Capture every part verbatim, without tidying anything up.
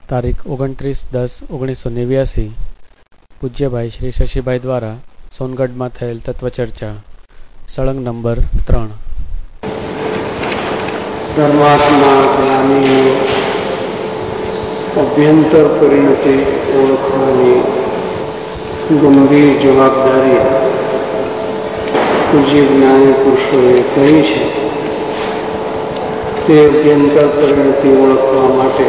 તારીખ ઓગણત્રીસ દસ ઓગણીસો નેવ્યાસી પૂજ્યભાઈ શ્રી શશીભાઈ દ્વારા સોનગઢમાં થયેલ તત્વચર્ચા સળંગ નંબર ત્રણ. ધર્માત્મા જ્ઞાની અભ્યંતર પરિણતિ ઓળખવાની ગંભીર જવાબદારી પૂજ્ય જ્ઞાની પુરુષોએ કહી છે. તે અભ્યંતર પરિણતિ ઓળખવા માટે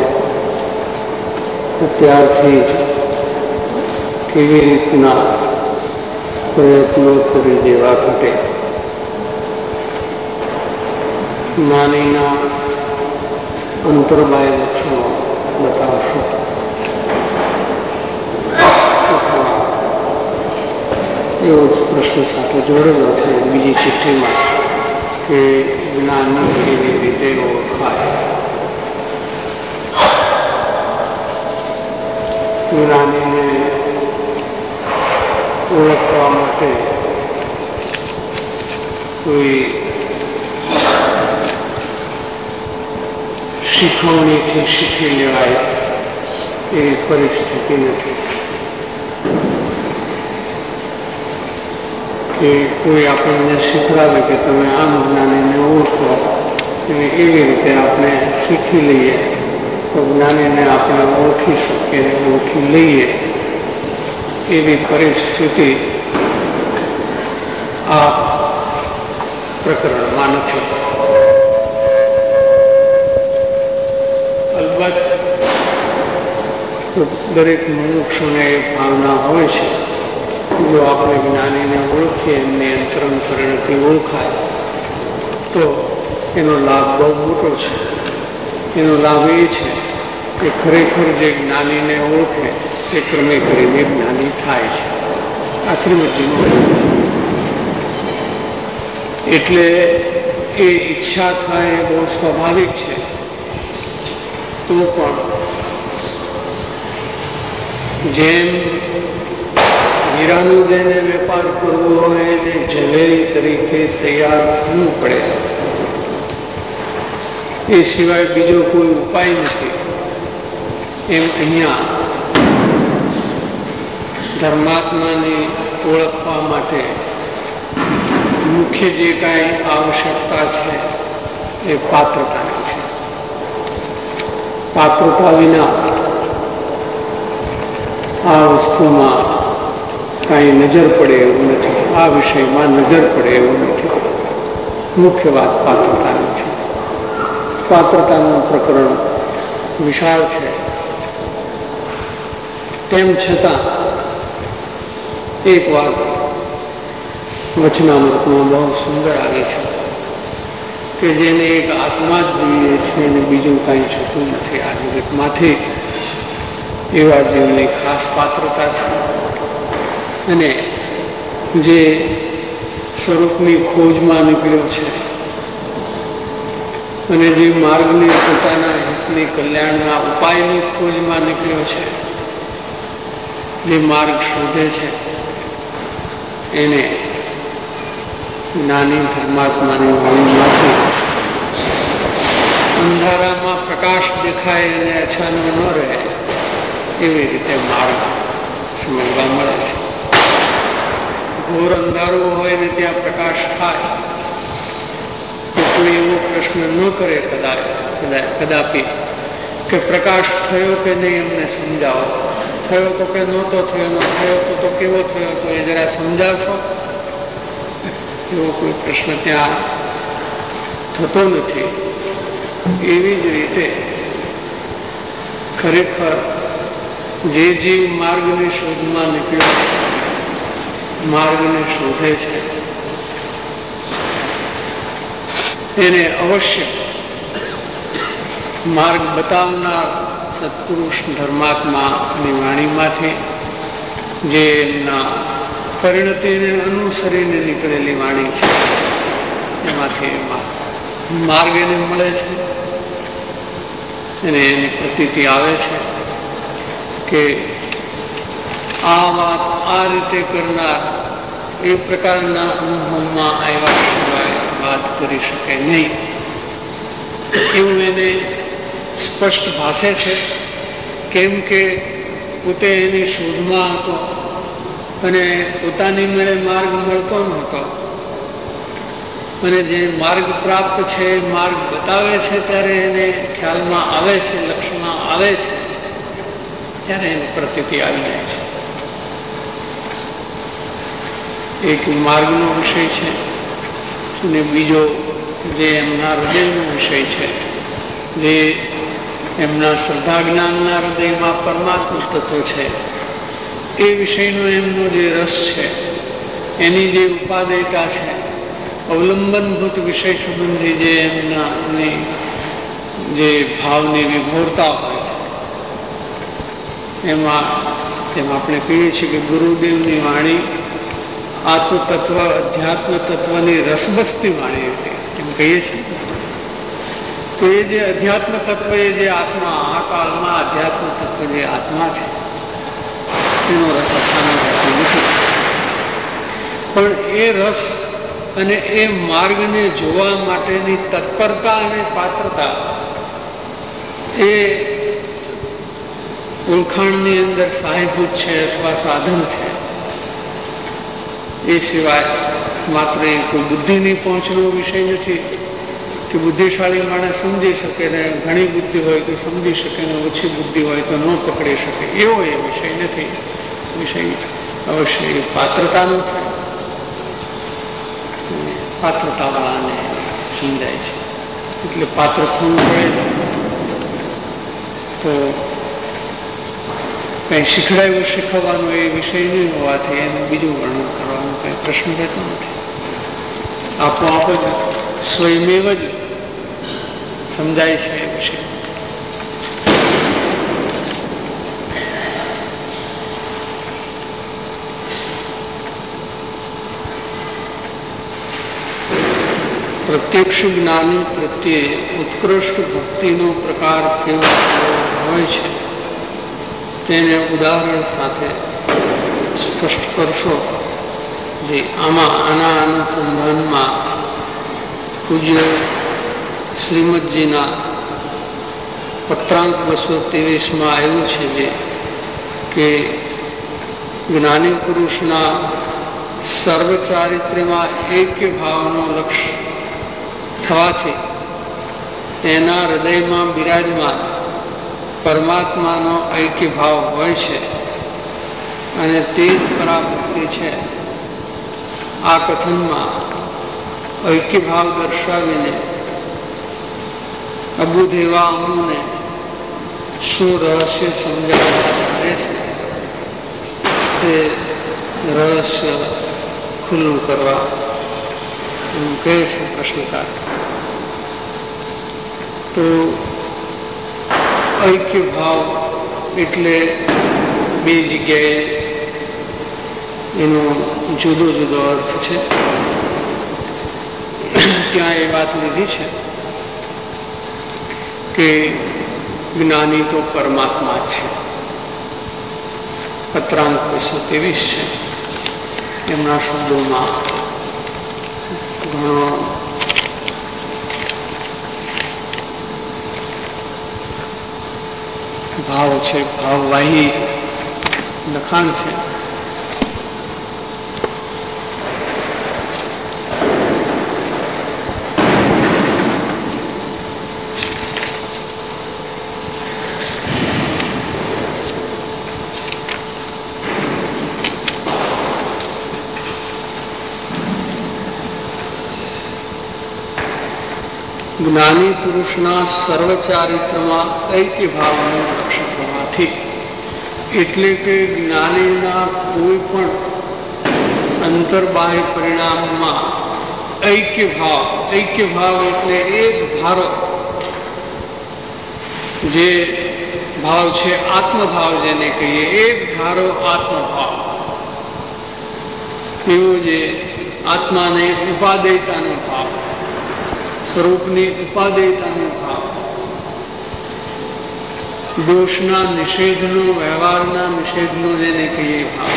ત્યારથી જ કેવી રીતના પ્રયત્નો કરી દેવા ઘટે. જ્ઞાનીના અંતર્બાહ્ય લક્ષણો બતાવશો અથવા એવો જ પ્રશ્ન સાથે જોડેલો છે બીજી ચિઠ્ઠીમાં કે જ્ઞાની કેવી રીતે ઓળખાય. જ્ઞાનીને ઓળખવા માટે કોઈ શીખવણીથી શીખી લેવાય એવી પરિસ્થિતિ નથી કે કોઈ આપણને શીખવાડે કે તમે આમ જ્ઞાનીને ઓળખો અને એવી રીતે આપણે શીખી લઈએ તો જ્ઞાનીને આપણે ઓળખી શકીએ, ઓળખી લઈએ એવી પરિસ્થિતિ આ પ્રકરણમાં નથી. અલબત્ત દરેક મનુષ્યને એ ભાવના હોય છે જો આપણે જ્ઞાનીને ઓળખીએ, એમની અંતરંગ પરિણતિ ઓળખાય તો એનો લાભ બહુ મોટો છે. એનો લાભ એ છે કે ખરેખર જે જ્ઞાનીને ઓળખે તે ક્રમે કરીને જ્ઞાની થાય છે. આ શ્રીમદજીનું વચન છે. એટલે એ ઈચ્છા થાય એ બહુ સ્વાભાવિક છે. તો પણ જેમ હીરાનું જેને વેપાર કરવો હોય એને ઝવેરી તરીકે તૈયાર થવું પડે, એ સિવાય બીજો કોઈ ઉપાય નથી. એમ અહીંયા ધર્માત્માને ઓળખવા માટે મુખ્ય જે કાંઈ આવશ્યકતા છે એ પાત્રતાની છે. પાત્રતા વિના આ વસ્તુમાં કાંઈ નજર પડે એવું નથી, આ વિષયમાં નજર પડે એવું નથી. મુખ્ય વાત પાત્રતાની છે. પાત્રતાનું પ્રકરણ વિશાળ છે. તેમ છતાં એક વાત વચનામૃતમાં બહુ સુંદર આવી છે કે જેને એક આત્મા જ જોઈએ છે અને બીજું કાંઈ જોતું નથી આ જગતમાંથી. એવા જીવની ખાસ પાત્રતા છે અને જે સ્વરૂપની ખોજમાં નીકળ્યો છે અને જે માર્ગની પોતાના હિતની કલ્યાણના ઉપાયની ખોજમાં નીકળ્યો છે, જે માર્ગ શોધે છે એને જ્ઞાની ધર્માત્માની વાણીમાંથી અંધારામાં પ્રકાશ દેખાય અને અછાનો ન રહે એવી રીતે માર્ગ સમજવા મળે છે. ઘોર અંધારું હોય ને ત્યાં પ્રકાશ થાય તો કોઈ એવો પ્રશ્ન ન કરે કદાચ કદાપી કે પ્રકાશ થયો કે નહીં અમને સમજાવો. થયો તો કે નહોતો થયો, ન થયો તો તો કેવો થયો તો એ જરા સમજાવશો. એવો કોઈ પ્રશ્ન ત્યાં થતો નથી. એવી જ રીતે ખરેખર જે જીવ માર્ગની શોધમાં નીકળ્યો છે, માર્ગને શોધે છે, એને અવશ્ય માર્ગ બતાવનાર સત્પુરુષ ધર્માત્માની વાણીમાંથી, જે એમના પરિણતિને અનુસરીને નીકળેલી વાણી છે, એમાંથી એમાં માર્ગ એને મળે છે અને એની પ્રતીતિ આવે છે કે આ વાત આ રીતે કરનાર એ પ્રકારના અનુભવમાં આવ્યા સિવાય વાત કરી શકે નહીં એવું એને સ્પષ્ટ ભાષે છે કેમ કે પોતે એની શોધમાં હતો અને પોતાની મેળે માર્ગ મળતો નહોતો, અને જે માર્ગ પ્રાપ્ત છે માર્ગ બતાવે છે ત્યારે એને ખ્યાલમાં આવે છે, લક્ષ્યમાં આવે છે, ત્યારે એની પ્રતીતિ આવી જાય છે. એક માર્ગનો વિષય છે અને બીજો જે એમના હૃદયનો વિષય છે, જે એમના શ્રદ્ધા જ્ઞાનના હૃદયમાં પરમાત્મા તત્વ છે, એ વિષયનો એમનો જે રસ છે, એની જે ઉપાદેયતા છે, અવલંબનભૂત વિષય સંબંધી જે એમના જે ભાવની વિભોરતા હોય છે, એમાં એમ આપણે કહીએ છીએ કે ગુરુદેવની વાણી આત્મતત્વ અધ્યાત્મ તત્વની રસબસતી વાણી હતી એમ કહીએ છીએ. તો એ જે અધ્યાત્મ તત્વ, એ જે આત્મા, આ કાળમાં અધ્યાત્મ તત્વ જે આત્મા છે એનો રસ અછાનો રહેતો નથી. પણ એ રસ અને એ માર્ગને જોવા માટેની તત્પરતા અને પાત્રતા એ ઓળખાણની અંદર સહાયભૂત છે અથવા સાધન છે. એ સિવાય માત્ર એ કોઈ બુદ્ધિની પહોંચનો વિષય નથી કે બુદ્ધિશાળી માણસ સમજી શકે ને ઘણી બુદ્ધિ હોય તો સમજી શકે ને ઓછી બુદ્ધિ હોય તો ન પકડી શકે, એવો એ વિષય નથી. વિષય અવશ્ય એ પાત્રતાનો છે, પાત્રતાવાળાને સમજાય છે, એટલે પાત્ર થવું પડે છે. તો કંઈ શીખડાયું શીખવવાનું એ વિષય નહીં હોવાથી એનું બીજું વર્ણન કરવાનો કંઈ પ્રશ્ન રહેતો નથી. આપોઆપ જ સ્વયમેવ જ સમજાય છે એ વિષય. પ્રત્યક્ષ જ્ઞાની પ્રત્યે ઉત્કૃષ્ટ ભક્તિનો પ્રકાર કેવો હોય છે તેને ઉદાહરણ સાથે સ્પષ્ટ કરશો. જે આમાં આના અનુસંધાનમાં પૂજ્ય શ્રીમદજીના પત્રાંક બસો ત્રેવીસમાં આવ્યું છે જે કે જ્ઞાની પુરુષના સર્વ ચારિત્ર્યમાં એક્ય ભાવનો લક્ષ્ય થવાથી તેના હૃદયમાં બિરાજમાન પરમાત્માનો ઐક્ય ભાવ હોય છે અને તે જ પરાભક્તિ છે. આ કથનમાં ઐક્ય ભાવ દર્શાવીને અબુધ એવા અમુને શું રહસ્ય સમજાવવા કરે છે તે રહસ્ય ખુલ્લું કરવા એમ કહે છે પ્રશ્નકાર. તો ઐક્ય ભાવ એટલે બે જગ્યાએ એનો જુદો જુદો અર્થ છે. ત્યાં એ વાત લીધી છે કે જ્ઞાની તો પરમાત્મા જ છે. પત્રાંક બસો ત્રેવીસ છે, એમના શબ્દોમાં ઘણો ભાવ છે, ભાવવાહી લખાણ છે. જ્ઞાની પુરુષના સર્વ ચારિત્રમાં ઐક્ય ભાવનું લક્ષ્ય થવાથી, એટલે કે જ્ઞાનીના કોઈ પણ અંતર્બાહ્ય પરિણામમાં ઐક્ય ભાવ, ઐક્ય ભાવ એટલે એક ધારો જે ભાવ છે આત્મભાવ જેને કહીએ, એક ધારો આત્મભાવ, એવો જે આત્માને ઉપાદેયતાનો ભાવ, સ્વરૂપની ઉપાદેયતાનો ભાવ, દોષના નિષેધનો, વ્યવહારના નિષેધનો જેને કહીએ ભાવ,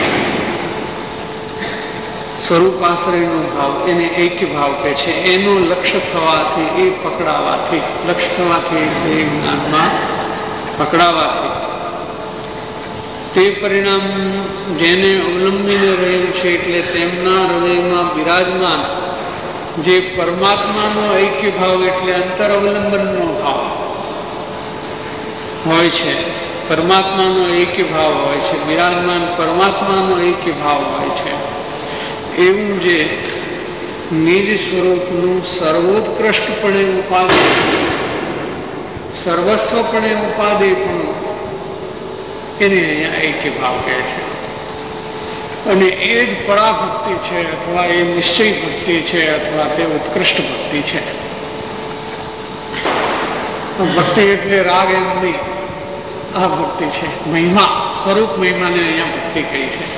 સ્વરૂપ આશ્રયનો ભાવ, એને એક્ય ભાવ કહે છે. એનું લક્ષ્ય થવાથી, એ પકડાવાથી, લક્ષ્ય થવાથી એ જ્ઞાનમાં પકડાવાથી તે પરિણામ જેને અવલંબીને રહ્યું છે એટલે તેમના હૃદયમાં બિરાજમાન જે પરમાત્માનો ઐક્ય ભાવ એટલે અંતર અવલંબનનો ભાવ હોય છે, પરમાત્માનો ઐક્ય ભાવ હોય છે, બિરાજમાન પરમાત્માનો ઐક્ય ભાવ હોય છે, એવું જે નિજ સ્વરૂપનું સર્વોત્કૃષ્ટપણે ઉપાધિ સર્વસ્વપણે ઉપાધિ પણ એને અહીંયા ઐક્ય ભાવ કહે છે. અને એ જ પરાભક્તિ છે અથવા એ નિશ્ચય ભક્તિ છે અથવા તે ઉત્કૃષ્ટ ભક્તિ છે. ભક્તિ એટલે રાગ એમ નહીં, આ ભક્તિ છે. મહિમા સ્વરૂપ મહિમાને અહીંયા ભક્તિ કહી છે.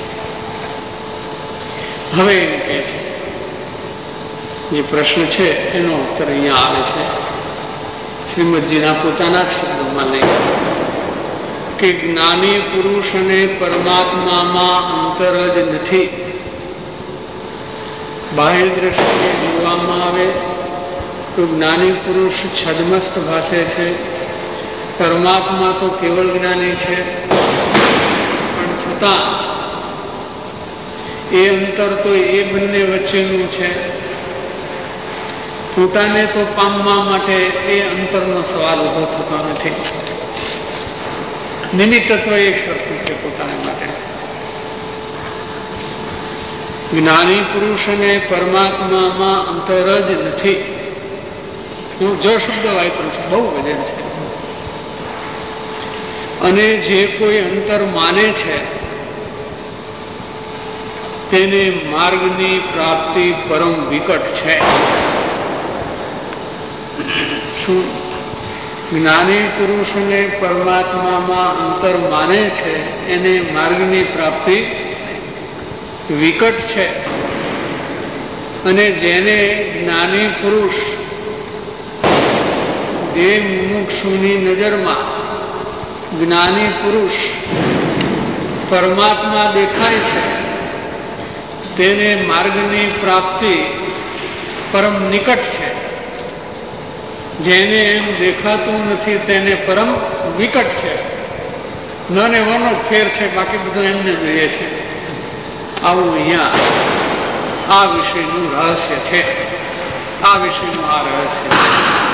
હવે એને કહે છે જે પ્રશ્ન છે એનો ઉત્તર અહીંયા આવે છે શ્રીમદજીના પોતાના જ શબ્દોમાં લઈ કે જ્ઞાની પુરુષ અને પરમાત્મામાં અંતર જ નથી. બાહ્ય દ્રષ્ટિએ જોવામાં આવે તો જ્ઞાની પુરુષ છદ્મસ્ત ભાસે છે, પરમાત્મા તો કેવળ જ્ઞાની છે, પણ છતાં એ અંતર તો એ બંને વચ્ચેનું છે. પોતાને તો પામવા માટે એ અંતરનો સવાલ ઉભો થતો નથી. નિમિત્ત તત્વ એક સરખું છે પોતાને માટે. જ્ઞાની પુરુષ અને પરમાત્મામાં અંતર જ નથી. હું જો શબ્દ વાપરું છું, બહુ વજન છે. અને જે કોઈ અંતર માને છે તેને માર્ગની પ્રાપ્તિ પરમ વિકટ છે. શું જ્ઞાની પુરુષને પરમાત્મામાં અંતર માને છે એને માર્ગની પ્રાપ્તિ વિકટ છે. અને જેને જ્ઞાની પુરુષ જે મુમુક્ષુની નજરમાં જ્ઞાની પુરુષ પરમાત્મા દેખાય છે તેને માર્ગની પ્રાપ્તિ પરમ નિકટ છે. જેને એમ દેખાતું નથી તેને પરમ વિકટ છે. ન ને વનો જ ફેર છે, બાકી બધું એમને જોઈએ છે. આવું અહીંયા આ વિષયનું રહસ્ય છે. આ વિષયનું આ રહસ્ય છે.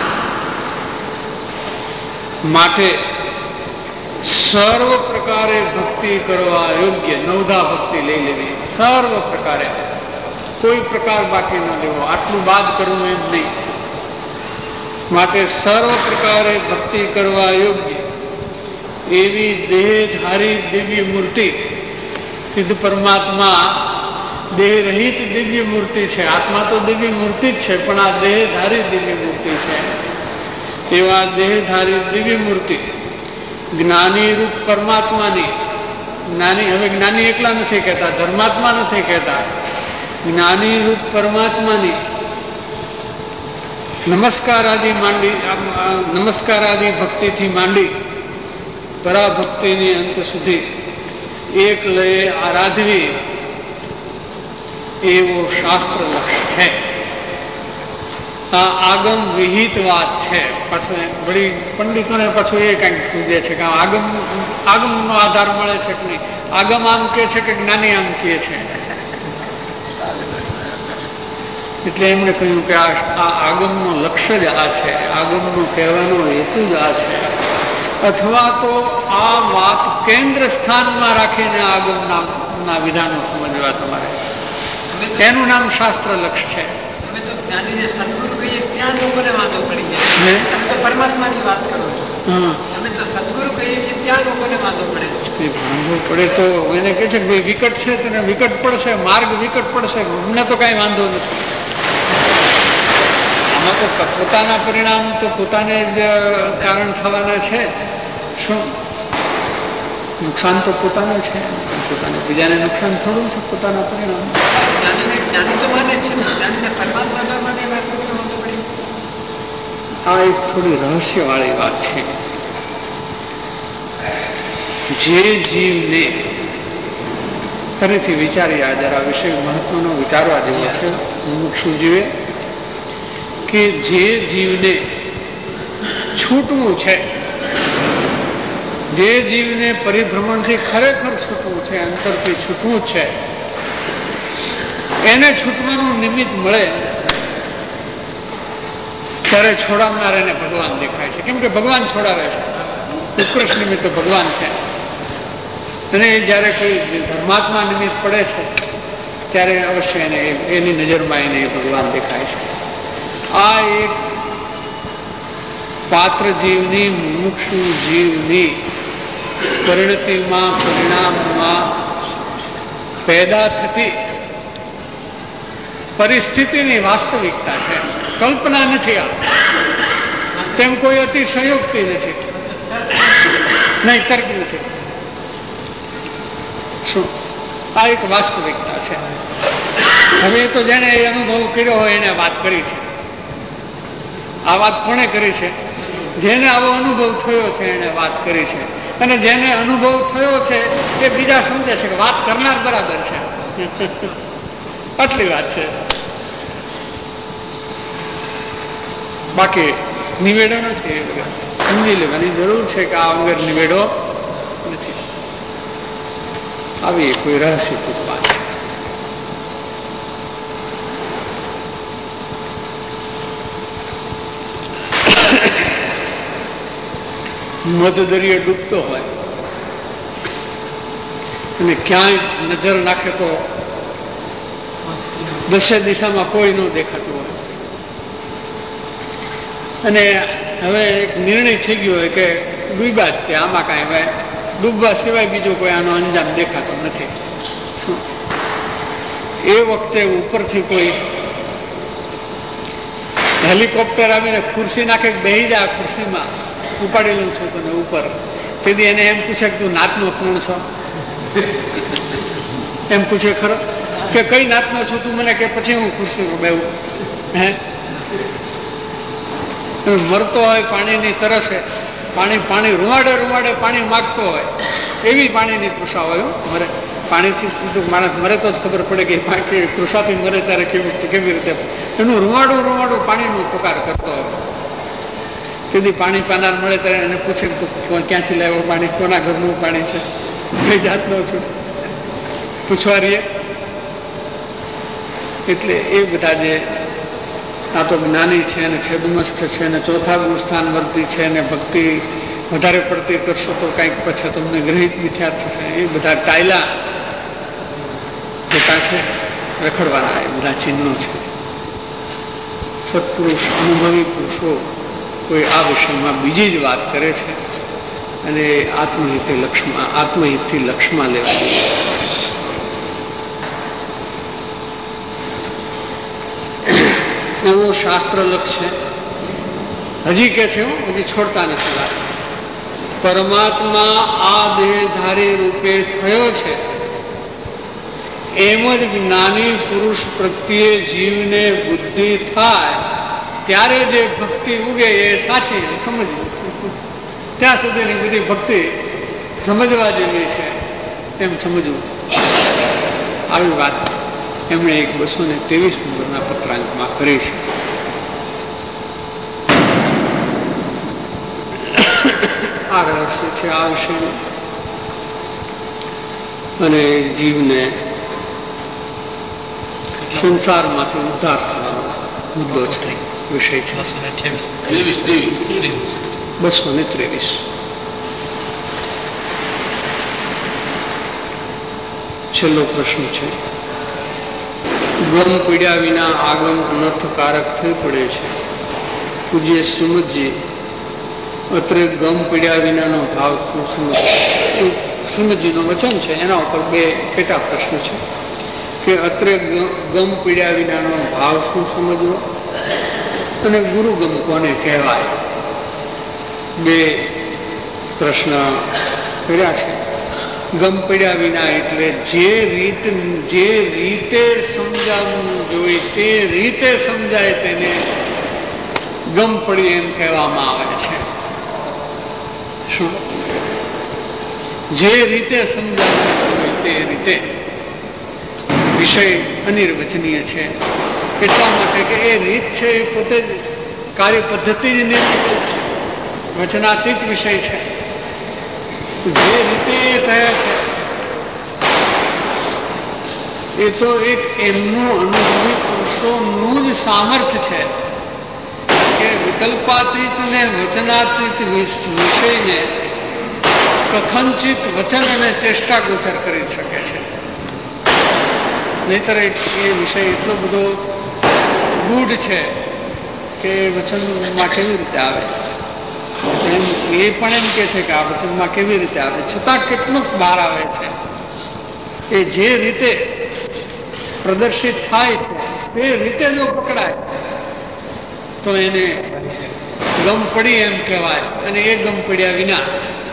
માટે સર્વ પ્રકારે ભક્તિ કરવા યોગ્ય નવધા ભક્તિ લઈ લેવી. સર્વ પ્રકારે કોઈ પ્રકાર બાકી ન લેવો. આટલું બાદ કરવું એમ નહીં. માટે સર્વ પ્રકારે ભક્તિ કરવા યોગ્ય એવી દેહધારી દિવ્ય મૂર્તિ, સિદ્ધ પરમાત્મા દેહ રહિત દિવ્ય મૂર્તિ છે. આત્મા તો દિવ્ય મૂર્તિ જ છે, પણ આ દેહધારી દિવ્ય મૂર્તિ છે. એવા દેહધારી દિવ્ય મૂર્તિ જ્ઞાની રૂપ પરમાત્માની, જ્ઞાની હવે જ્ઞાની એકલા નથી કહેતા, ધર્માત્મા નથી કહેતા, જ્ઞાની રૂપ પરમાત્માની નમસ્કાર આદિ માંડી નમસ્કાર આદિ ભક્તિથી માંડી પરાભક્તિની અંત સુધી એક લયે આરાધવી એવો શાસ્ત્ર લક્ષ્ય છે. આ આગમ વિહિત વાત છે. પાછું વળી પંડિતોને પાછું એ કંઈક સૂજે છે કે આગમ આગમનો આધાર મળે છે કે નહીં. આગમ આમ કે છે કે જ્ઞાની આમ કહે છે. એટલે એમણે કહ્યું કે આ આગમનો લક્ષ્ય જ આ છે, આગમનો કહેવાનો હેતુ જ આ છે. અથવા તો આ વાત કેન્દ્ર સ્થાનમાં રાખીને આગમના ના વિધાનો સમજવા તમારે. એનું નામ શાસ્ત્ર લક્ષ્ય છે. સદગુરુ કહીએ ત્યાં લોકોને વાંધો પડી જાય. તમે તો પરમાત્માની વાત કરો છો, અમે તો સદગુરુ કહીએ છીએ ત્યાં લોકોને વાંધો પડે છે. વાંધો પડે તો એને કહે છે કે ભાઈ વિકટ છે, તને વિકટ પડશે, માર્ગ વિકટ પડશે. અમને તો કાંઈ વાંધો નથી. આમાં તો પોતાના પરિણામ તો પોતાને જ કારણ થવાના છે. શું નુકસાન તો પોતાને છે, પોતાને બીજાને નુકસાન થોડું છે. પોતાના પરિણામ આ એક થોડી રહસ્ય વાળી વાત છે. જે જીવને ફરીથી વિચારી આ જરા વિષય મહત્વનો વિચારવા જેવો છે. મુમુક્ષુ જીવે કે જે જીવને છૂટવું છે જે જીવને પરિભ્રમણથી ખરેખર છૂટવું છે, અંતરથી છૂટવું છે, એને છૂટવાનું નિમિત્ત મળે ત્યારે છોડાવનાર એને ભગવાન દેખાય છે. કેમ કે ભગવાન છોડાવે છે, ઉત્કૃષ્ટ નિમિત્ત ભગવાન છે. અને જ્યારે કોઈ ધર્માત્મા નિમિત્ત પડે છે ત્યારે અવશ્ય એને એની નજરમાં એને ભગવાન દેખાય છે. આ એક પાત્ર જીવની, મુમુક્ષુ જીવની પરિણતિમાં, પરિણામમાં પેદા થતી પરિસ્થિતિની વાસ્તવિકતા છે, કલ્પના નથી. આ તેમ કોઈ અતિશયોક્તિ નથી, નહીં તર્ક નથી. શું આ એક વાસ્તવિકતા છે. હવે તો જેને એ અનુભવ કર્યો હોય એને વાત કરી છે. આ વાત કોણે કરી છે? જેને આવો અનુભવ થયો છે એને વાત કરી છે. અને જેને અનુભવ થયો છે એ બીજા સમજે છે કે વાત કરનાર બરાબર છે. આટલી વાત છે, બાકી નિવેડો નથી. એ વગર સમજી લેવાની જરૂર છે કે આ વગર નિવેડો નથી. આવી કોઈ રહસ્યભૂત વાત છે. મધદરિયે ડૂબતો હોય અને ક્યાંય નજર નાખે તો દસે દિશામાં કોઈ ન દેખાતું હોય, અને હવે એક નિર્ણય થઈ ગયો હોય કે ડૂબ્યા જ તે, આમાં કાંઈ હવે ડૂબવા સિવાય બીજો કોઈ આનો અંજામ દેખાતો નથી. શું એ વખતે ઉપરથી કોઈ હેલિકોપ્ટર આવીને ખુરશી નાખે, બેસી જાય ખુરશીમાં, ઉપાડેલું છું તને ઉપર, તેથી એને એમ પૂછે કે તું નાતનો કોણ છો? એમ પૂછે ખરો કે કઈ નાતનો છું તું મને કે, પછી હું ખુરશીમાં બેહું? હે, મરતો હોય પાણીની તરસે, પાણી પાણી રૂવાડે રૂવાડે પાણી માગતો હોય, એવી પાણીની તૃષા હોય. મરે પાણીથી માણસ મરે તો જ ખબર પડે કે તૃષાથી મરે ત્યારે કેવી કેવી રીતે એનું રૂવાડું રૂવાડું પાણીનું પુકાર કરતો હોય. તેથી પાણી પાનાર મળે ત્યારે એને પૂછે કે તું ક્યાંથી લાવ્યો પાણી, કોના ઘરનું પાણી છે, કઈ જાતનો છું, પૂછવા રહીએ. એટલે એ બધા જે આ તો જ્ઞાની છે ને છેદમસ્થ છે ને ચોથા ગુણ સ્થાન વર્તી છે ને ભક્તિ વધારે પડતી કરશો તો કંઈક પછી તમને ગ્રહિત મિથ્યા થશે, એ બધા ટાયલા હોતા છે, રખડવાના એ બધા ચિહ્નો છે. સત્પુરુષ, અનુભવી પુરુષો કોઈ આ વિષયમાં બીજી જ વાત કરે છે અને આત્મહિતે લક્ષ્યમાં આત્મહિતથી લક્ષ્યમાં લેવાની છે. એવો શાસ્ત્ર લક્ષ છે. હજી કે છે, હજી છોડતા નથી વાત. પરમાત્મા આ દેહધારી રૂપે થયો છે એમ જ જ્ઞાની પુરુષ પ્રત્યે જીવને બુદ્ધિ થાય ત્યારે જે ભક્તિ ઉગે એ સાચી સમજવું. ત્યાં સુધીની બધી ભક્તિ સમજવા જેવી છે એમ સમજવું. આવી વાત એમણે એક બસો ને ત્રેવીસ નંબરના પત્રાંકમાં કરી છે. આ રહસ્ય છે આ વિષયનું, અને જીવને સંસારમાંથી ઉદ્ધાર થવાનો મુદ્દો છે, વિષય છે. બસો ને ત્રેવીસ. છેલ્લો પ્રશ્ન છે. ગમ પીડ્યા વિના આગમ અનર્થકારક થઈ પડે છે. પૂજ્ય શ્રીમદજી અત્રે ગમ પીડ્યા વિનાનો ભાવ શું સમજ, શ્રીમદજીનું વચન છે, એના ઉપર બે પેટા પ્રશ્ન છે કે અત્રે ગમ પીડ્યા વિનાનો ભાવ શું સમજવો અને ગુરુગમ કોને કહેવાય. બે પ્રશ્ન કર્યા છે. ગમ પડ્યા વિના એટલે જે રીત જે રીતે સમજાવવું જોઈએ તે રીતે સમજાય તેને ગમ પડી એમ કહેવામાં આવે છે. શું? જે રીતે સમજાવવું હોય તે રીતે. વિષય અનિર્વચનીય છે એટલા માટે કે એ રીત છે એ પોતે જ કાર્ય પદ્ધતિ જ નિર્મિત છે, વચનાતીત વિષય છે. જે રીતે એ કહે છે એ તો એક એમનું અનુભવી પુરુષોનું જ સામર્થ્ય છે કે વિકલ્પાતીત ને વચનાતીત વિષયને કથનચિત વચન અને ચેષ્ટા ગોચર કરી શકે છે. નહીતર એ વિષય એટલો બધો ગૂઢ છે કે વચનમાં કેવી રીતે આવે. એમ એ પણ એમ કે છે કે આ વચનમાં કેવી રીતે આવે, છતાં કેટલુંક બહાર આવે છે. એ જે રીતે પ્રદર્શિત થાય છે તે રીતે જો પકડાય તો એને ગમ પડી એમ કહેવાય. અને એ ગમ પડ્યા વિના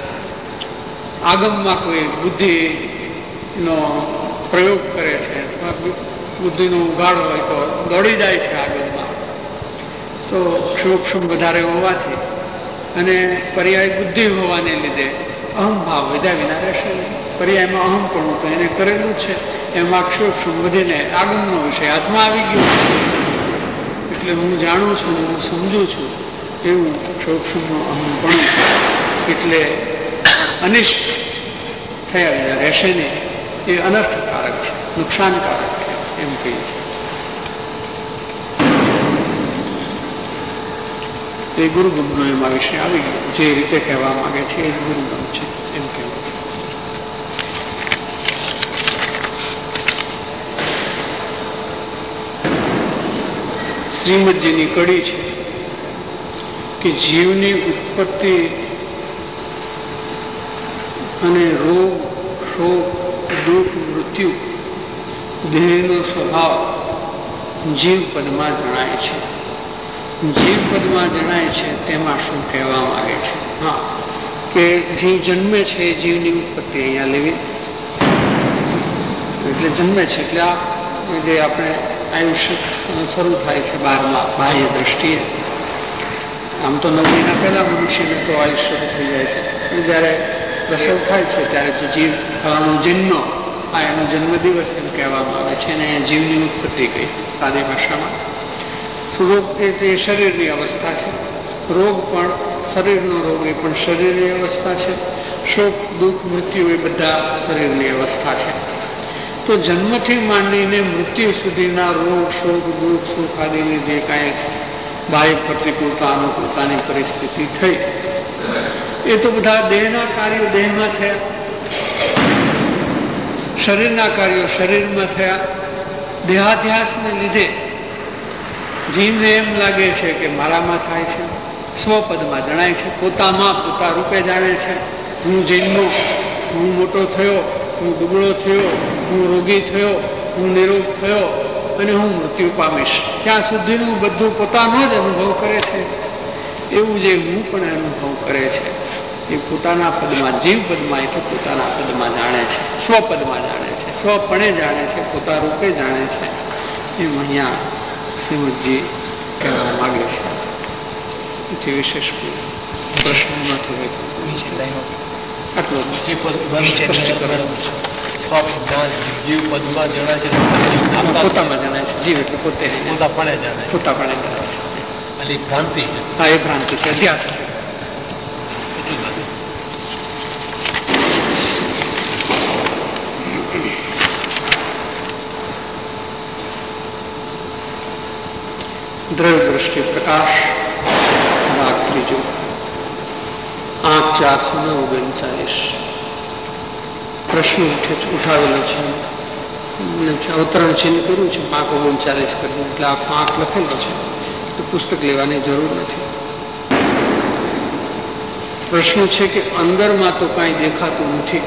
આગમમાં કોઈ બુદ્ધિનો પ્રયોગ કરે છે અથવા બુદ્ધિનો ઉગાડ હોય તો દોડી જાય છે આગમમાં, તો ક્ષોક્ષમ વધારે હોવાથી અને પર્યાય બુદ્ધિ હોવાને લીધે અહમ ભાવ વધ્યા વિના રહેશે નહીં. પર્યાયમાં અહમ પણ તો એને કરેલું છે, એમાં ક્ષોક્ષમ વધીને આગમનો વિષય હાથમાં આવી ગયો. એટલે હું જાણું છું, હું સમજું છું એવું ક્ષોક્ષમનું અહમ પણ એટલે અનિષ્ટ થયા વિના રહેશે નહીં. એ અનર્થકારક છે, નુકસાનકારક છે એમ કહીએ છીએ. એ ગુરુગમનો એમાં વિષય આવી ગયો. જે રીતે કહેવા માંગે છે એ જ ગુરુગમ છે એમ કહેવું. શ્રીમદજીની કડી છે કે જીવની ઉત્પત્તિ અને રોગ, શોક, દુઃખ, મૃત્યુ દેહનો સ્વભાવ જીવ પદમાં જણાય છે. જીવ પદમાં જણાય છે તેમાં શું કહેવા માંગે છે? હા, કે જીવ જન્મે છે એ જીવની ઉત્પત્તિ અહીંયા લેવી, એટલે જન્મે છે એટલે આ જે આપણે આયુષ્ય શરૂ થાય છે બારમાં બાહ્ય દ્રષ્ટિએ. આમ તો નવ મહિના પહેલા મનુષ્યને તો આયુષ્ય થઈ જાય છે. જ્યારે પ્રસવ થાય છે ત્યારે તો જીવ ફલાણો જન્મ, આ એનો જન્મદિવસ એમ કહેવામાં આવે છે. અને જીવની ઉત્પત્તિ કહી સાદી ભાષામાં. રોગ એ તે શરીરની અવસ્થા છે, રોગ પણ શરીરનો રોગ એ પણ શરીરની અવસ્થા છે, શોક, દુઃખ, મૃત્યુ એ બધા શરીરની અવસ્થા છે. તો જન્મથી માંડીને મૃત્યુ સુધીના રોગ, શોક, દુઃખ, સુખ આદિની જે કાંઈ બાહ્ય પ્રતિકૂળતા અનુકૂળતાની પરિસ્થિતિ થઈ એ તો બધા દેહના કાર્યો દેહમાં થયા, શરીરના કાર્યો શરીરમાં થયા. દેહાધ્યાસને લીધે જીવને એમ લાગે છે કે મારામાં થાય છે, સ્વપદમાં જણાય છે, પોતામાં પોતા રૂપે જાણે છે. હું જન્મો, હું મોટો થયો, હું દુબળો થયો, હું રોગી થયો, હું નિરોગ થયો અને હું મૃત્યુ પામીશ, ત્યાં સુધીનું બધું પોતાનો જ અનુભવ કરે છે. એવું જે હું પણ અનુભવ કરે છે એ પોતાના પદમાં, જીવ પદમાં એટલે પોતાના પદમાં જાણે છે, સ્વપદમાં જાણે છે, સ્વપણે જાણે છે, પોતા રૂપે જાણે છે. એમ અહીંયા શ્રીમદજી કહેવા માગે છે. પછી વિશેષ કોઈ પ્રશ્ન નથી હોય તો આટલું સ્પષ્ટીકરણ. જીવ પદમાં જણાય છે, પોતામાં જણાય છે. જીવ એટલે પોતે પોતાપણે જાણે, પોતાપણે જાણે છે. અને ભ્રાંતિ છે. હા, એ ભ્રાંતિ છે, અધ્યાસ છે. દ્રવ્ય દ્રષ્ટિ પ્રકાશ ભાગ ત્રીજો, આઠ ચારસો ને ઓગણચાલીસ. પ્રશ્ન ઉઠાવેલો છે, અવતરણ છે ને કર્યું છે પાંચ ઓગણચાલીસ કરીને, એટલે આખો આંખ લખેલો છે, તો પુસ્તક લેવાની જરૂર નથી. પ્રશ્ન છે કે અંદરમાં તો કાંઈ દેખાતું નથી.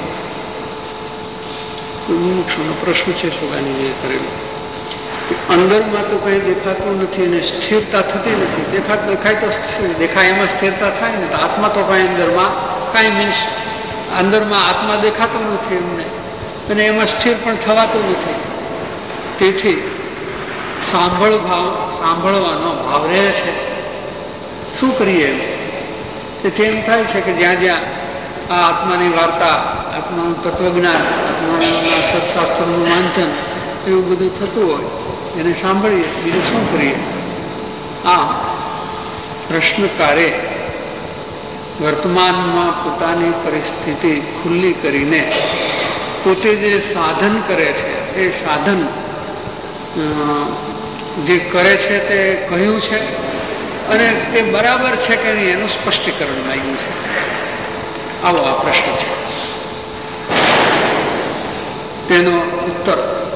મુમુક્ષુનો પ્રશ્ન છે, સોગાનીજીએ કરેલો. અંદરમાં તો કંઈ દેખાતું નથી અને સ્થિરતા થતી નથી. દેખા દેખાય તો દેખાય એમાં સ્થિરતા થાય ને, તો આત્મા તો કાંઈ અંદરમાં કાંઈ મીન્સ અંદરમાં આત્મા દેખાતો નથી એમને, અને એમાં સ્થિર પણ થવાતું નથી. તેથી સાંભળ ભાવ, સાંભળવાનો ભાવ રહે છે. શું કરીએ એમ? તેથી એમ થાય છે કે જ્યાં જ્યાં આ આત્માની વાર્તા, આત્માનું તત્વજ્ઞાન, આત્માના સત્શાસ્ત્રનું વાંચન એવું બધું થતું હોય એને સાંભળીએ, બીજું શું કરીએ? આમ પ્રશ્નકારે વર્તમાનમાં પોતાની પરિસ્થિતિ ખુલ્લી કરીને પોતે જે સાધન કરે છે એ સાધન જે કરે છે તે કહ્યું છે અને તે બરાબર છે કે નહીં એનું સ્પષ્ટીકરણ લાગ્યું છે. આવો આ પ્રશ્ન છે. તેનો ઉત્તર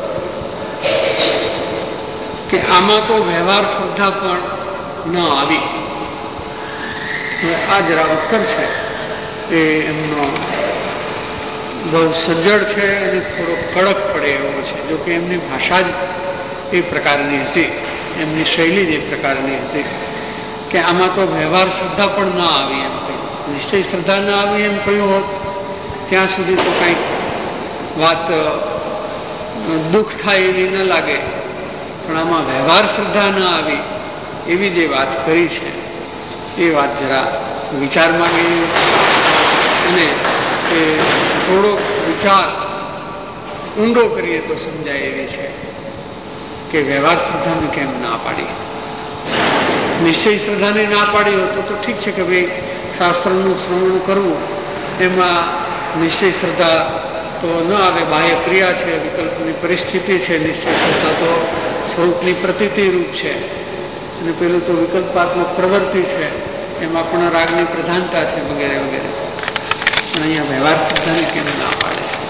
કે આમાં તો વ્યવહાર શ્રદ્ધા પણ ન આવી. હવે આ જરા ઉત્તર છે એ એમનો બહુ સજ્જડ છે અને થોડો કડક પડે એવો છે. જો કે એમની ભાષા જ એ પ્રકારની હતી, એમની શૈલી જ એ પ્રકારની હતી કે આમાં તો વ્યવહાર શ્રદ્ધા પણ ન આવી એમ કહ્યું. નિશ્ચય શ્રદ્ધા ન આવી એમ કહ્યું હોત ત્યાં સુધી તો કંઈક વાત દુઃખ થાય એવી ન લાગે, પણ આમાં વ્યવહાર શ્રદ્ધા ન આવી એવી જે વાત કરી છે એ વાત જરા વિચાર માંગે અને એ થોડો વિચાર ઊંડો કરીએ તો સમજાય એવી છે કે વ્યવહાર શ્રદ્ધાને કેમ ના પાડી. નિશ્ચય શ્રદ્ધાને ના પાડી હોત તો ઠીક છે કે ભાઈ શાસ્ત્રનું શ્રવણ કરવું એમાં નિશ્ચય શ્રદ્ધા તો ન આવે, બાહ્ય ક્રિયા છે, વિકલ્પની પરિસ્થિતિ છે. નિશ્ચય શ્રદ્ધા તો સ્વરૂપની પ્રતીતિ રૂપ છે અને પેલું તો વિકલ્પાત્મક પ્રવૃત્તિ છે, એમાં પણ રાગની પ્રધાનતા છે વગેરે વગેરે. પણ અહીંયા વ્યવહાર શ્રદ્ધાને કેમ ના પાડે છે?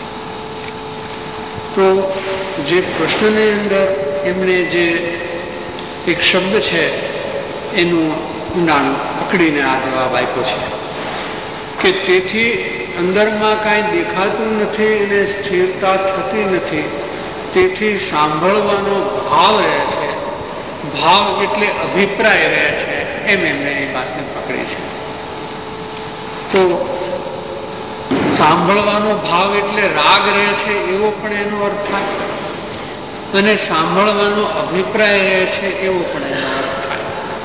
તો જે પ્રશ્નની અંદર એમણે જે એક શબ્દ છે એનું ઊંડાણ પકડીને આ જવાબ આપ્યો છે કે તેથી અંદરમાં કાંઈ દેખાતું નથી અને સ્થિરતા થતી નથી, તેથી સાંભળવાનો ભાવ રહે છે. ભાવ એટલે અભિપ્રાય રહે છે, એમ એમણે એ વાતને પકડી છે. તો સાંભળવાનો ભાવ એટલે રાગ રહે છે એવો પણ એનો અર્થ થાય અને સાંભળવાનો અભિપ્રાય રહે છે એવો પણ એનો અર્થ થાય.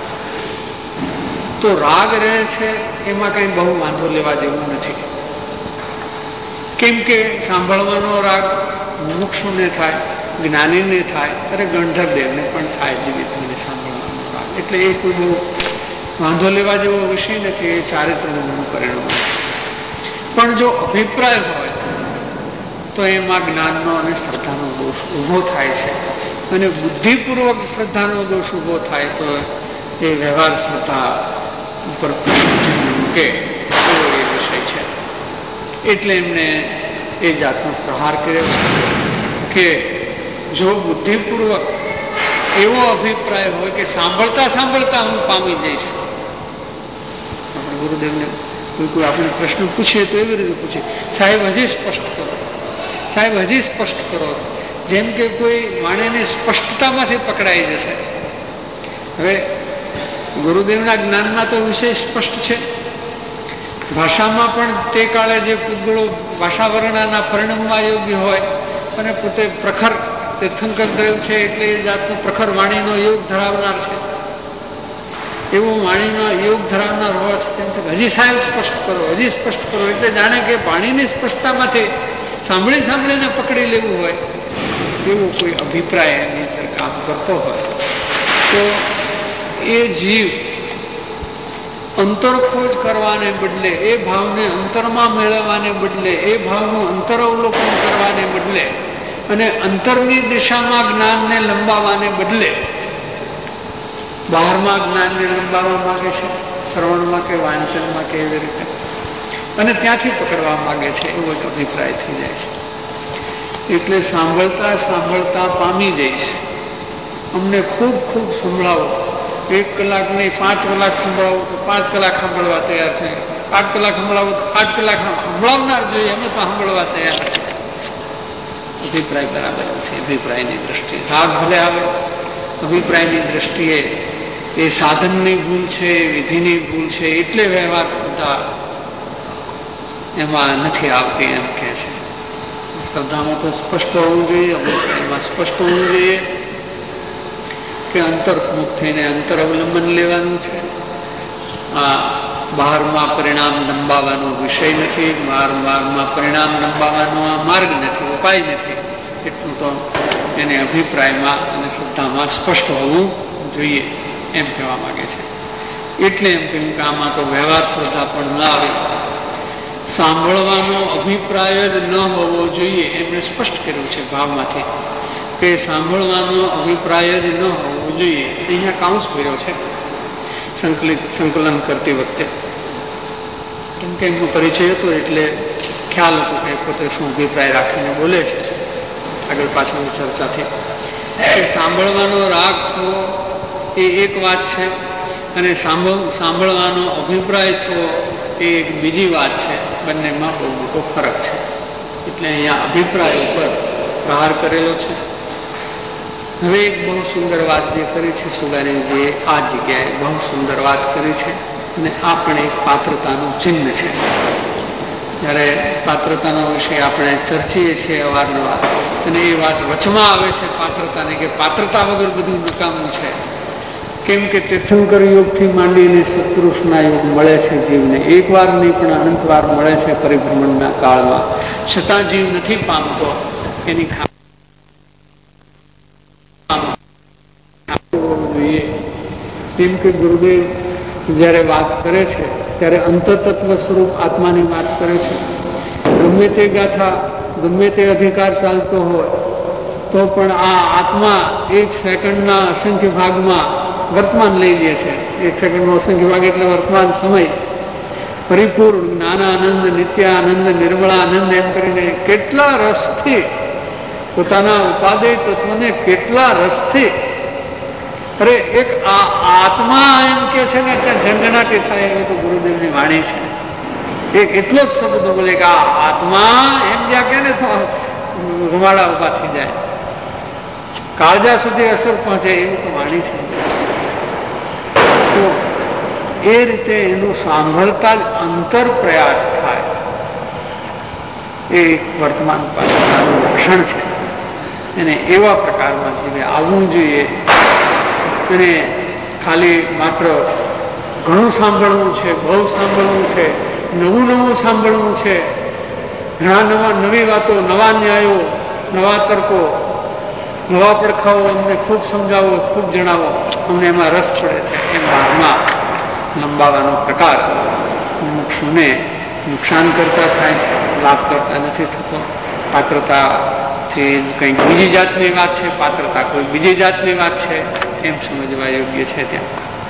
તો રાગ રહે છે એમાં કંઈ બહુ વાંધો લેવા જેવું નથી, કેમ કે સાંભળવાનો રાગ મુમુક્ષુને થાય, જ્ઞાનીને થાય, અરે ગણધરદેવને પણ થાય જીવિતને સાંભળવાનો રાગ. એટલે એ કોઈ બહુ વાંધો લેવા જેવો વિષય નથી, એ ચારિત્રનું પરિણામ છે. પણ જો અભિપ્રાય હોય તો એમાં જ્ઞાનનો અને શ્રદ્ધાનો દોષ ઊભો થાય છે અને બુદ્ધિપૂર્વક શ્રદ્ધાનો દોષ ઊભો થાય તો એ વ્યવહાર શ્રદ્ધા ઉપર પ્રશ્ન મૂકે એવો એ વિષય છે. એટલે એમને એ જાતનો પ્રહાર કર્યો છે કે જો બુદ્ધિપૂર્વક એવો અભિપ્રાય હોય કે સાંભળતા સાંભળતા હું પામી જઈશ. આપણે ગુરુદેવને કોઈ કોઈ આપણે પ્રશ્ન પૂછીએ તો એવી રીતે પૂછે, સાહેબ હજી સ્પષ્ટ કરો, સાહેબ હજી સ્પષ્ટ કરો, જેમ કે કોઈ માણેની સ્પષ્ટતામાંથી પકડાઈ જશે. હવે ગુરુદેવના જ્ઞાનમાં તો વિષય સ્પષ્ટ છે. ભાષામાં પણ તે કાળે જે પૂતગળો ભાષા વર્ણના પરિણામમાં યોગ્ય હોય અને પોતે પ્રખર તીર્થંકર દેવ છે એટલે એ જાતનો પ્રખર વાણીનો યોગ ધરાવનાર છે, એવો વાણીનો યોગ ધરાવનાર હોવા છતાં હજી સાહેબ સ્પષ્ટ કરો, હજી સ્પષ્ટ કરો, એટલે જાણે કે વાણીની સ્પષ્ટતામાંથી સાંભળી સાંભળીને પકડી લેવું હોય એવો કોઈ અભિપ્રાય એની અંદર કામ કરતો હોય તો એ જીવ અંતરખોજ કરવાને બદલે, એ ભાવને અંતરમાં મેળવવાને બદલે, એ ભાવનું અંતરવલોકન કરવાને બદલે અને અંતરની દિશામાં જ્ઞાનને લંબાવવાને બદલે બહારમાં જ્ઞાનને લંબાવવા માગે છે, શ્રવણમાં કે વાંચનમાં કે એવી રીતે, અને ત્યાંથી પકડવા માગે છે એવો એક અભિપ્રાય થઈ જાય છે. એટલે સાંભળતા સાંભળતા પામી જઈશ, અમને ખૂબ ખૂબ સંભળાવો, એક કલાક નહીં પાંચ કલાક સંભળાવો તો પાંચ કલાક સાંભળવા તૈયાર છે, આઠ કલાક સંભળાવો તો આઠ કલાક સંભળાવનાર જોઈએ, અમે તો સાંભળવા તૈયાર છે. અભિપ્રાય બરાબર નથી. અભિપ્રાયની દ્રષ્ટિએ રાગ ભલે આવે, અભિપ્રાયની દ્રષ્ટિએ એ સાધનની ભૂલ છે, વિધિની ભૂલ છે, એટલે વ્યવહાર શ્રદ્ધા એમાં નથી આવતી એમ કે છે. શ્રદ્ધામાં તો સ્પષ્ટ હોવું જોઈએ, અભિપ્રાયમાં સ્પષ્ટ હોવું જોઈએ કે અંતર્મુખ થઈને અંતર અવલંબન લેવાનું છે. આ બહારમાં પરિણામ લંબાવવાનો વિષય નથી, બહાર બહારમાં પરિણામ લંબાવવાનો આ માર્ગ નથી, ઉપાય નથી. એટલું તો એને અભિપ્રાયમાં અને શ્રદ્ધામાં સ્પષ્ટ હોવું જોઈએ એમ કહેવા માગે છે. એટલે એમ કહ્યું કે આમાં તો વ્યવહાર શ્રદ્ધા પણ ન આવે. સાંભળવાનો અભિપ્રાય જ ન હોવો જોઈએ એમણે સ્પષ્ટ કર્યું છે ભાવમાંથી, કે સાંભળવાનો અભિપ્રાય જ ન હોવો જોઈએ. અહીંયા કાઉન્સ કર્યો છે સંકલિત સંકલન કરતી વખતે, કેમ કે એમનો પરિચય હતો એટલે ખ્યાલ હતો કે પોતે શું અભિપ્રાય રાખીને બોલે છે. આગળ પાછળની ચર્ચાથી એ સાંભળવાનો રાગ થવો એ એક વાત છે, અને સાંભળ સાંભળવાનો અભિપ્રાય થવો એ એક બીજી વાત છે. બંનેમાં બહુ મોટો ફરક છે. એટલે અહીંયા અભિપ્રાય ઉપર પ્રહાર કરેલો છે. હવે એક બહુ સુંદર વાત જે કરી છે સુગાનીજીએ, આ જગ્યાએ બહુ સુંદર વાત કરી છે, અને આ પણ એક પાત્રતાનું ચિહ્ન છે. જ્યારે પાત્રતાનો વિષય આપણે ચર્ચીએ છીએ અવારનવાર, અને એ વાત વચમાં આવે છે પાત્રતાને, કે પાત્રતા વગર બધું નકામું છે. કેમ કે તીર્થંકર યોગથી માંડીને સત્પુરુષના યોગ મળે છે જીવને, એક વાર નહીં પણ અનંતવાર મળે છે પરિભ્રમણના કાળમાં, છતાં જીવ નથી પામતો. એની જોઈએ કેમ કે ગુરુદેવ જ્યારે વાત કરે છે ત્યારે અંતતત્વ સ્વરૂપ આત્માની વાત કરે છે. ગમે તે ગાથા, ગમે તે અધિકાર ચાલતો હોય તો પણ આ આત્મા એક સેકન્ડના અસંખ્ય ભાગમાં વર્તમાન લઈ લે છે. એક સેકન્ડનો અસંખ્ય ભાગ એટલે વર્તમાન સમય પરિપૂર્ણ જ્ઞાનાનંદ, નિત્યાનંદ, નિર્મળાનંદ એમ કરીને કેટલા રસથી પોતાના ઉપાદેય તત્વને કેટલા રસથી, અરે એક આ આત્મા એમ કે છે ને ત્યાં ઝંઝણાટી થાય એવી તો ગુરુદેવની વાણી છે. એક એટલો જ શબ્દ બોલે કે આ આત્મા એમ જ્યાં કે ને તો રૂમાડા ઉભા થઈ જાય, કાળજા સુધી અસર પહોંચે એવું તો વાણી છે. તો એ રીતે એનું સાંભળતા જ અંતર પ્રયાસ થાય, એ વર્તમાન પાત્રતાનું લક્ષણ છે. એને એવા પ્રકારમાં જીવે આવવું જોઈએ. અને ખાલી માત્ર ઘણું સાંભળવું છે, બહુ સાંભળવું છે, નવું નવું સાંભળવું છે, ઘણા નવા નવી વાતો, નવા ન્યાયો, નવા તર્કો, નવા પડખાઓ અમને ખૂબ સમજાવો, ખૂબ જણાવો, અમને એમાં રસ પડે છે. એમ ભાવમાં લંબાવાનો પ્રકાર મુક્ષુને નુકસાન કરતા થાય છે, લાભ કરતા નથી થતો. પાત્રતાથી કંઈક બીજી જાતની વાત છે, પાત્રતા કોઈ બીજી જાતની વાત છે, એમ સમજવા યોગ્ય છે. ત્યાં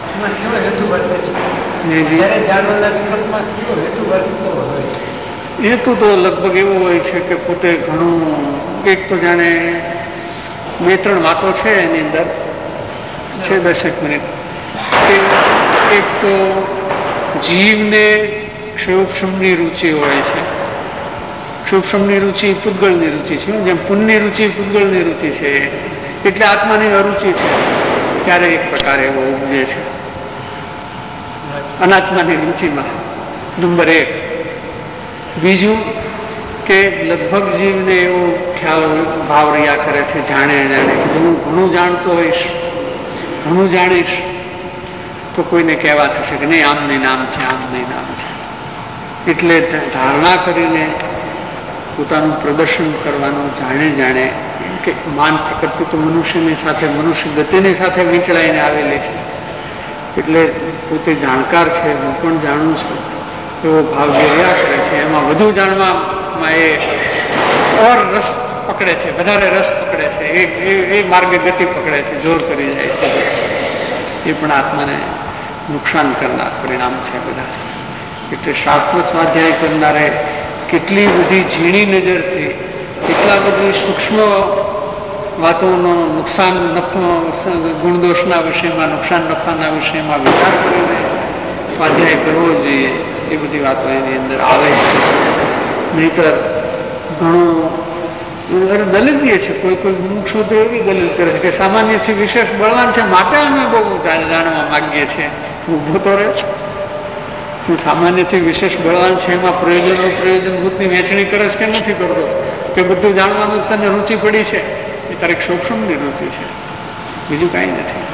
હેતુ તો લગભગ એવું હોય છે કે પોતે ઘણું, એક તો જાણે બે ત્રણ વાતો છે એની અંદર છે દસેક મિનિટ. એક તો જીવને ક્ષયોક્ષમની રુચિ હોય છે. ક્ષયોક્ષમની રુચિ પૂતગળની રુચિ છે, જેમ પુણ્યની રુચિ પૂતગળની રુચિ છે, એટલે આત્માની અરુચિ છે. ત્યારે એક પ્રકાર એવો ઉપજે છે અનાત્માની રુચિમાં, નંબર એક. બીજું કે લગભગ જીવને એવો ખ્યાલ ભાવ રહ્યા કરે છે, જાણે જાણે કે હું ઘણું જાણતો હોઈશ, ઘણું જાણીશ તો કોઈને કહેવા થશે કે નહીં આમ નહીં નામ છે, આમ નહીં નામ છે. એટલે ધારણા કરીને પોતાનું પ્રદર્શન કરવાનું, જાણે જાણે કે માન પ્રકૃતિ તો મનુષ્યની સાથે, મનુષ્ય ગતિની સાથે વીંટળાઈને આવેલી છે. એટલે પોતે જાણકાર છે, હું પણ જાણું છું એવો ભાવ જે રહ્યા કરે છે, એમાં વધુ જાણવામાં એ ઓર રસ પકડે છે, વધારે રસ પકડે છે, એ એ માર્ગે ગતિ પકડે છે, જોર કરી જાય છે. એ પણ આત્માને નુકસાન કરનાર પરિણામ છે બધા. એટલે શાસ્ત્ર સ્વાધ્યાય કરનારે કેટલી બધી ઝીણી નજરથી, કેટલા બધી સૂક્ષ્મ વાતોનો નુકસાન નફો, ગુણદોષના વિષયમાં, નુકસાન નફાના વિષયમાં વિચાર કરીને સ્વાધ્યાય કરવો જોઈએ. એ બધી વાતો એની અંદર આવે છે. નહીતર ઘણું દલીલીએ છે. કોઈ કોઈ મુક્ષો તો એવી દલીલ કરે છે કે સામાન્યથી વિશેષ બળવાન છે માટે અમે બહુ જાણવા માગીએ છીએ. ઊભો તો રહે, તું સામાન્યથી વિશેષ બળવાન છે એમાં પ્રયોજનો પ્રયોજનભૂતની વહેંચણી કરે છે કે નથી કરતો, કે બધું જાણવાનું તને રુચિ પડી છે, એ તારી સૂક્ષ્મની રુચિ છે, બીજું કાંઈ નથી.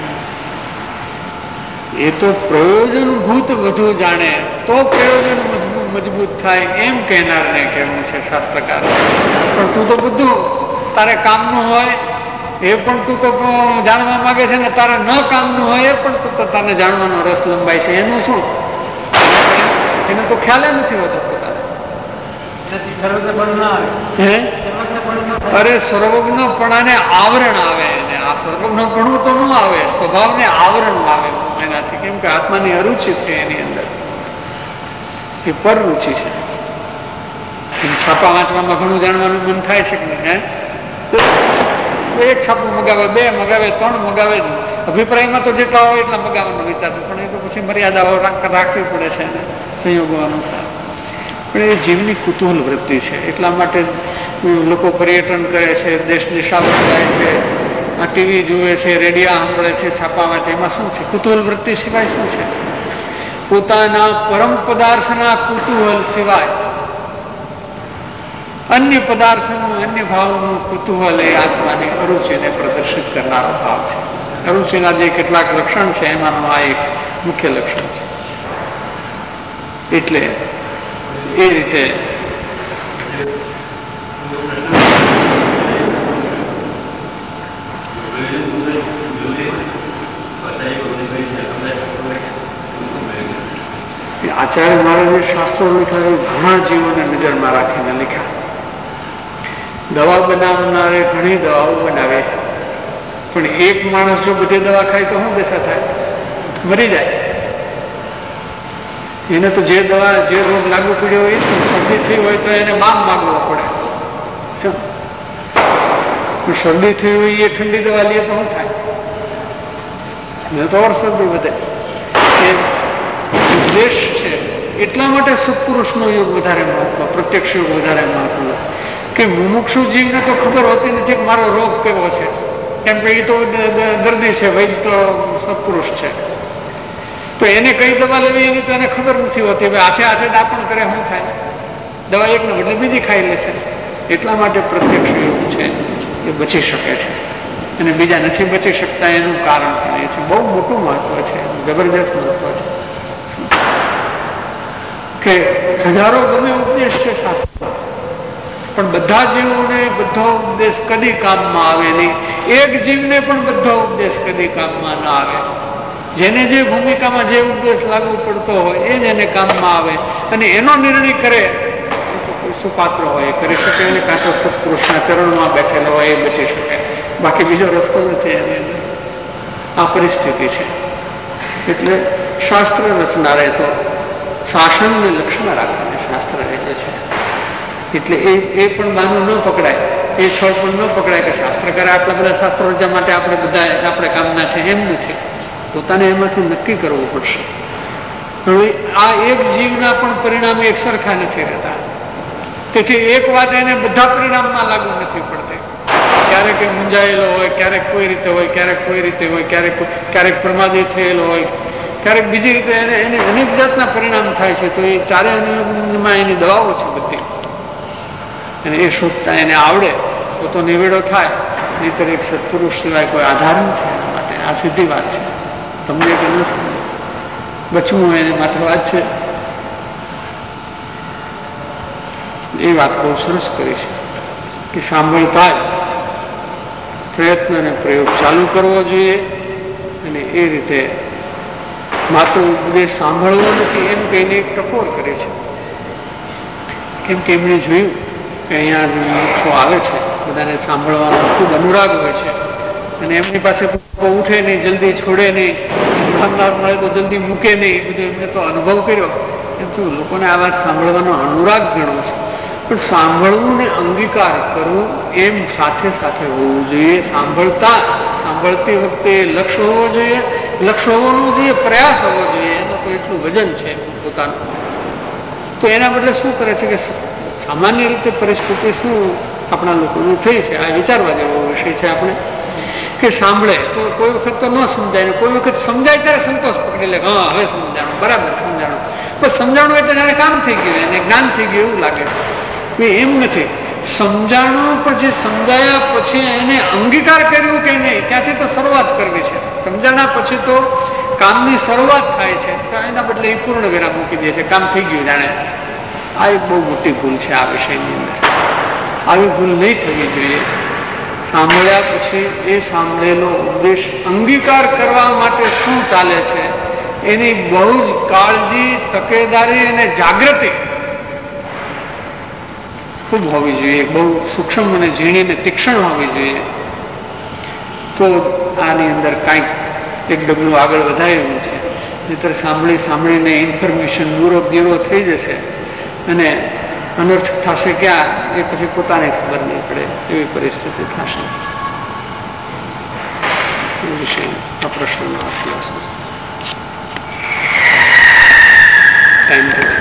એ તો પ્રયોજનભૂત વધુ જાણે તો પ્રયોજન મજબૂત થાય એમ કહેનારને કહેવું છે શાસ્ત્રકાર. પણ તું તો બધું તારે કામનું હોય એ પણ તું તો જાણવા માંગે છે ને તારે ન કામનું હોય એ પણ તું તો તને જાણવાનો રસ લંબાય છે, એનું શું? એને તો ખ્યાલ નથી હોતો પોતાને. અરે સર્વજ્ઞપણાને આવરણ આવે, એને આ સર્વજ્ઞપણું તો ન આવે, સ્વભાવને આવરણ આવે એનાથી. કેમ કે આત્માની અરુચિ છે એની અંદર, એ પરરુચિ છે. છાપા વાંચવામાં ઘણું જાણવાનું મન થાય છે કે નહીં? એક છાપું મગાવે, બે મગાવે, ત્રણ મગાવે, અભિપ્રાયમાં તો જેટલા હોય એટલા મગાવવાનો વિચાર છે, પણ એ તો પછી મર્યાદાઓ રાખવી પડે છે એને સંયોગો અનુસાર. પણ એ જીવની કુતૂહલ વૃત્તિ છે, એટલા માટે લોકો પર્યટન કરે છે, દેશ દિશાઓ જાય છે, આ ટીવી જુએ છે, રેડિયા સાંભળે છે, છાપામાં છે. એમાં શું છે? કુતૂહલ વૃત્તિ સિવાય શું છે? પોતાના પરમ પદાર્થના કુતૂહલ સિવાય અન્ય પદાર્થનું, અન્ય ભાવનું કુતૂહલ એ આત્માની અરુચિને પ્રદર્શિત કરનારો ભાવ છે. અરુચિના જે કેટલાક લક્ષણ છે એમાંનું આ એક મુખ્ય લક્ષણ છે. એટલે એ રીતે આચાર્ય મહારાજે શાસ્ત્રો લખ્યા, ઘણા જીવોને નજરમાં રાખીને લખ્યા. દવા બનાવનારે ઘણી દવાઓ બનાવે, પણ એક માણસ જો બધી દવા ખાય તો શું દશા થાય? મરી જાય. એને તો જે દવા, જે રોગ લાગુ પડ્યો હોય, શરદી થઈ હોય તો એને બામ માગવો પડે. શરદી થઈ હોય એ ઠંડી દવા લે તો શું થાય? તો ઓર શરદી વધે. એ ઉદ્દેશ છે. એટલા માટે સત્પુરુષનો યોગ વધારે મહત્વ, પ્રત્યક્ષ યોગ વધારે મહત્વ. કે મુમુક્ષુ જીવને તો ખબર હોતી નથી કે મારો રોગ કેવો છે, કેમ કે એ તો દર્દી છે, વૈદ તો સત્પુરુષ છે. તો એને કઈ દવા લેવી એની તો એને ખબર નથી હોતી. હવે હાથે હાથે દાપણ કરે શું થાય? દવા એકને બદલે બીજી ખાઈ લેશે. એટલા માટે પ્રત્યક્ષ યોગ છે એ બચી શકે છે, અને બીજા નથી બચી શકતા. એનું કારણ પણ એ છે, બહુ મોટું મહત્વ છે, જબરદસ્ત મહત્વ છે. કે હજારો ગમે ઉપદેશ છે શાસ્ત્ર, પણ બધા જીવોને બધો ઉપદેશ કદી કામમાં આવે નહીં. એક જીવને પણ બધો ઉપદેશ કદી કામમાં ના આવે. જેને જે ભૂમિકામાં જે ઉપદેશ લાગુ પડતો હોય એ જ એને કામમાં આવે, અને એનો નિર્ણય કરે તો કોઈ સુપાત્ર હોય એ કરી શકે, અને કાં તો સત્પુરુષના ચરણમાં બેઠેલો હોય એ બચી શકે. બાકી બીજો રસ્તો નથી એની અંદર. આ પરિસ્થિતિ છે. એટલે શાસ્ત્ર રચનારે તો શાસનને લક્ષ્યમાં રાખીને શાસ્ત્ર રચે છે. એટલે એ એ પણ બાનું ન પકડાય, એ છળ પણ ન પકડાય કે શાસ્ત્ર કરે આટલા બધા શાસ્ત્રો રચવા માટે આપણે બધા આપણે કામના છે, એમ નથી. પોતાને એમાંથી નક્કી કરવું પડશે. હવે આ એક જીવના પણ પરિણામ એક સરખા નથી રહેતા. તેથી એક વાત એને બધા પરિણામમાં લાગુ નથી પડતી. ક્યારેક એ મૂંઝાયેલો હોય, ક્યારેક કોઈ રીતે હોય, ક્યારેક કોઈ રીતે હોય, ક્યારેક ક્યારેક પ્રમાદી થયેલો હોય, ક્યારેક બીજી રીતે એને એને અનેક જાતના પરિણામ થાય છે. તો એ ચારે અનુમાં એની દવાઓ છે બધી, અને એ શોધતા એને આવડે તો તો નિવેડો થાય. નહીતર એક સત્પુરુષ સિવાય કોઈ આધાર નથી એના માટે. આ સીધી વાત છે. તમને કે ન સમજે બચવું એને માટે વાત છે. એ વાત બહુ સરસ કરી છે કે સાંભળતા જ પ્રયત્ન અને પ્રયોગ ચાલુ કરવો જોઈએ. અને એ રીતે માત્ર ઉપદેશ સાંભળવો નથી એમ કહીને એક ટકોર કરે છે. કેમ કે એમણે જોયું કે અહીંયા મોક્ષો આવે છે, બધાને સાંભળવાનો ખૂબ અનુરાગ હોય છે, અને એમની પાસે ઉઠે નહીં, જલ્દી છોડે નહીં, સાંભળનાર મળે તો જલ્દી મૂકે નહીં. એ બધું એમને તો અનુભવ કર્યો. એમ તો લોકોને આ વાત સાંભળવાનો અનુરાગ ગણો છે. પણ સાંભળવું ને અંગીકાર કરવું એમ સાથે સાથે હોવું જોઈએ. સાંભળતા સાંભળતી વખતે લક્ષ્ય હોવો જોઈએ, લક્ષ્ય હોવું જોઈએ, પ્રયાસ હોવો જોઈએ. એનું તો એટલું વજન છે પોતાનું. તો એના બદલે શું કરે છે કે સામાન્ય રીતે પરિસ્થિતિ શું આપણા લોકોનું થઈ છે, આ વિચારવા જેવો વિષય છે. આપણે કે સાંભળે તો કોઈ વખત તો ન સમજાય, ને કોઈ વખત સમજાય ત્યારે સંતોષ પકડી લે, હા હવે સમજાણું, બરાબર સમજાણું. બસ સમજાણું એટલે જાણે કામ થઈ ગયું, એને જ્ઞાન થઈ ગયું એવું લાગે છે. એમ નથી. સમજાણું પછી સમજાયા પછી એને અંગીકાર કર્યું કે નહીં, ત્યાંથી તો શરૂઆત કરવી છે. સમજાણા પછી તો કામની શરૂઆત થાય છે, તો એના બદલે એ પૂર્ણ વિરામ મૂકી દે છે, કામ થઈ ગયું જાણે. આ એક બહુ મોટી ભૂલ છે આ વિષયની અંદર. આવી ભૂલ નહીં થવી જોઈએ. સાંભળ્યા પછી એ સાંભળેલો ઉપદેશ અંગીકાર કરવા માટે શું ચાલે છે એની બહુ જ કાળજી, તકેદારી અને જાગૃતિ ખૂબ હોવી જોઈએ, બહુ સૂક્ષ્મ અને ઝીણી અને તીક્ષ્ણ હોવી જોઈએ. તો આની અંદર કાંઈક એક ડગલું આગળ વધારેલું છે. નહીતર સાંભળી સાંભળીને ઇન્ફોર્મેશન દૂરો દીરો થઈ જશે અને અનર્થ થશે ક્યાં એ પછી પોતાને ખબર નહીં પડે એવી પરિસ્થિતિ થશે. એ વિશે આ પ્રશ્નનો અભ્યાસ ટાઈમ